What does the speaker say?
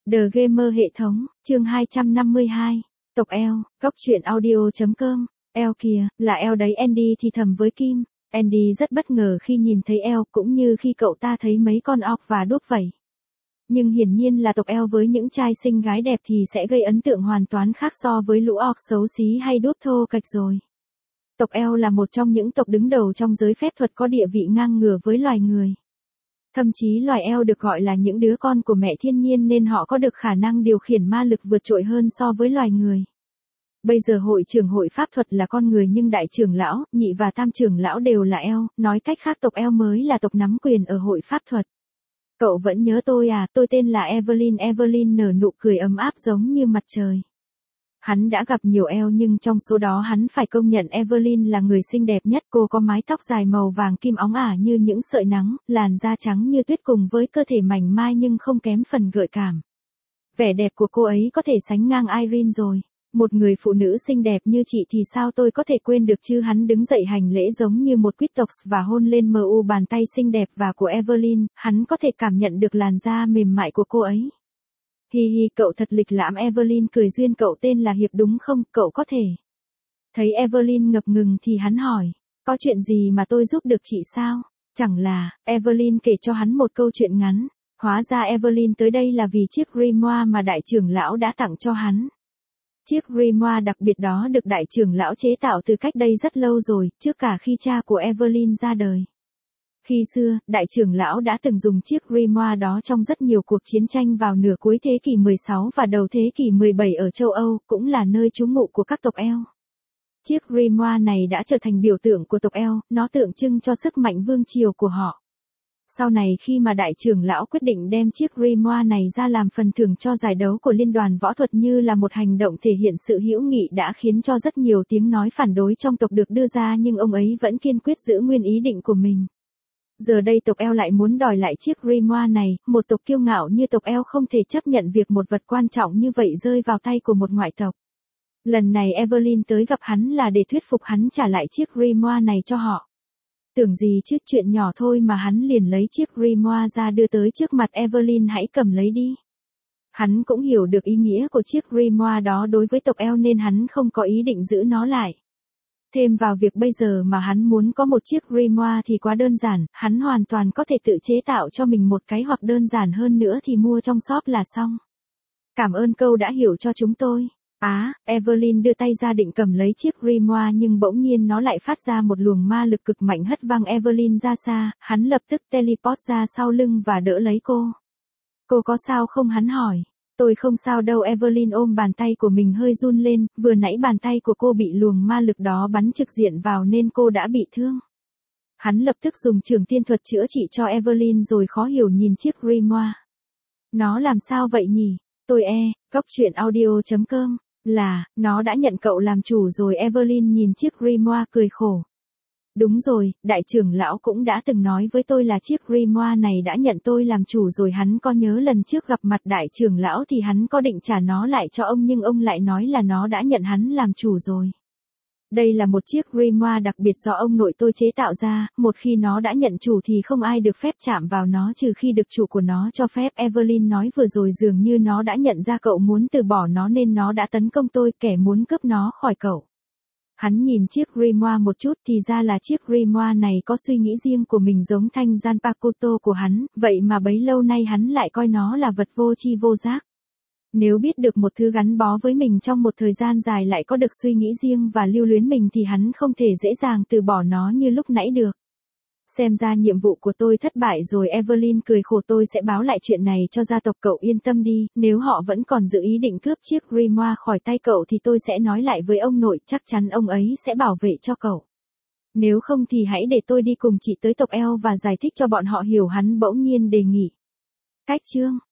The Gamer hệ thống, chương 252, tộc eo, góc truyện audio.com, eo kìa, là eo đấy. Andy thì thầm với Kim. Andy rất bất ngờ khi nhìn thấy eo, cũng như khi cậu ta thấy mấy con orc và đốp vậy. Nhưng hiển nhiên là tộc eo với những trai xinh gái đẹp thì sẽ gây ấn tượng hoàn toàn khác so với lũ orc xấu xí hay đốp thô kệch rồi. Tộc eo là một trong những tộc đứng đầu trong giới phép thuật, có địa vị ngang ngửa với loài người. Thậm chí loài eo được gọi là những đứa con của mẹ thiên nhiên nên họ có được khả năng điều khiển ma lực vượt trội hơn so với loài người. Bây giờ hội trưởng hội pháp thuật là con người nhưng đại trưởng lão, nhị và tam trưởng lão đều là eo, nói cách khác tộc eo mới là tộc nắm quyền ở hội pháp thuật. Cậu vẫn nhớ tôi à? Tôi tên là Evelyn. Evelyn nở nụ cười ấm áp giống như mặt trời. Hắn đã gặp nhiều eo nhưng trong số đó hắn phải công nhận Evelyn là người xinh đẹp nhất. Cô có mái tóc dài màu vàng kim óng ả như những sợi nắng, làn da trắng như tuyết cùng với cơ thể mảnh mai nhưng không kém phần gợi cảm. Vẻ đẹp của cô ấy có thể sánh ngang Irene rồi. Một người phụ nữ xinh đẹp như chị thì sao tôi có thể quên được chứ? Hắn đứng dậy hành lễ giống như một quý tộc và hôn lên bàn tay xinh đẹp và của Evelyn. Hắn có thể cảm nhận được làn da mềm mại của cô ấy. Hi hi, cậu thật lịch lãm. Evelyn cười duyên. Cậu tên là Hiệp đúng không? Cậu có thể. Thấy Evelyn ngập ngừng thì hắn hỏi, có chuyện gì mà tôi giúp được chị sao? Chẳng là, Evelyn kể cho hắn một câu chuyện ngắn. Hóa ra Evelyn tới đây là vì chiếc grimoire mà đại trưởng lão đã tặng cho hắn. Chiếc grimoire đặc biệt đó được đại trưởng lão chế tạo từ cách đây rất lâu rồi, trước cả khi cha của Evelyn ra đời. Khi xưa, đại trưởng lão đã từng dùng chiếc grimoire đó trong rất nhiều cuộc chiến tranh vào nửa cuối thế kỷ 16 và đầu thế kỷ 17 ở châu Âu, cũng là nơi trú ngụ của các tộc eo. Chiếc grimoire này đã trở thành biểu tượng của tộc eo, nó tượng trưng cho sức mạnh vương triều của họ. Sau này khi mà đại trưởng lão quyết định đem chiếc grimoire này ra làm phần thưởng cho giải đấu của liên đoàn võ thuật như là một hành động thể hiện sự hữu nghị đã khiến cho rất nhiều tiếng nói phản đối trong tộc được đưa ra nhưng ông ấy vẫn kiên quyết giữ nguyên ý định của mình. Giờ đây tộc eo lại muốn đòi lại chiếc grimoire này, một tộc kiêu ngạo như tộc eo không thể chấp nhận việc một vật quan trọng như vậy rơi vào tay của một ngoại tộc. Lần này Evelyn tới gặp hắn là để thuyết phục hắn trả lại chiếc grimoire này cho họ. Tưởng gì chứ, chuyện nhỏ thôi mà hắn liền lấy chiếc grimoire ra đưa tới trước mặt Evelyn. Hãy cầm lấy đi. Hắn cũng hiểu được ý nghĩa của chiếc grimoire đó đối với tộc eo nên hắn không có ý định giữ nó lại. Thêm vào việc bây giờ mà hắn muốn có một chiếc grimoire thì quá đơn giản, hắn hoàn toàn có thể tự chế tạo cho mình một cái hoặc đơn giản hơn nữa thì mua trong shop là xong. Cảm ơn câu đã hiểu cho chúng tôi. Evelyn đưa tay ra định cầm lấy chiếc grimoire nhưng bỗng nhiên nó lại phát ra một luồng ma lực cực mạnh hất văng Evelyn ra xa, hắn lập tức teleport ra sau lưng và đỡ lấy cô. Cô có sao không? Hắn hỏi. Tôi không sao đâu. Evelyn ôm bàn tay của mình hơi run lên, vừa nãy bàn tay của cô bị luồng ma lực đó bắn trực diện vào nên cô đã bị thương. Hắn lập tức dùng trường tiên thuật chữa trị cho Evelyn rồi khó hiểu nhìn chiếc grimoire. Nó làm sao vậy nhỉ? Tôi góc truyện audio.com, nó đã nhận cậu làm chủ rồi. Evelyn nhìn chiếc grimoire cười khổ. Đúng rồi, đại trưởng lão cũng đã từng nói với tôi là chiếc grimoire này đã nhận tôi làm chủ rồi. Hắn có nhớ lần trước gặp mặt đại trưởng lão thì hắn có định trả nó lại cho ông nhưng ông lại nói là nó đã nhận hắn làm chủ rồi. Đây là một chiếc grimoire đặc biệt do ông nội tôi chế tạo ra, một khi nó đã nhận chủ thì không ai được phép chạm vào nó trừ khi được chủ của nó cho phép. Evelyn nói vừa rồi dường như nó đã nhận ra cậu muốn từ bỏ nó nên nó đã tấn công tôi, kẻ muốn cướp nó khỏi cậu. Hắn nhìn chiếc grimoire một chút thì ra là chiếc grimoire này có suy nghĩ riêng của mình giống thanh Zanpakuto của hắn, vậy mà bấy lâu nay hắn lại coi nó là vật vô tri vô giác. Nếu biết được một thứ gắn bó với mình trong một thời gian dài lại có được suy nghĩ riêng và lưu luyến mình thì hắn không thể dễ dàng từ bỏ nó như lúc nãy được. Xem ra nhiệm vụ của tôi thất bại rồi. Evelyn cười khổ. Tôi sẽ báo lại chuyện này cho gia tộc. Cậu yên tâm đi, nếu họ vẫn còn giữ ý định cướp chiếc grimoire khỏi tay cậu thì tôi sẽ nói lại với ông nội, chắc chắn ông ấy sẽ bảo vệ cho cậu. Nếu không thì hãy để tôi đi cùng chị tới tộc eo và giải thích cho bọn họ hiểu. Hắn bỗng nhiên đề nghị. Cách chương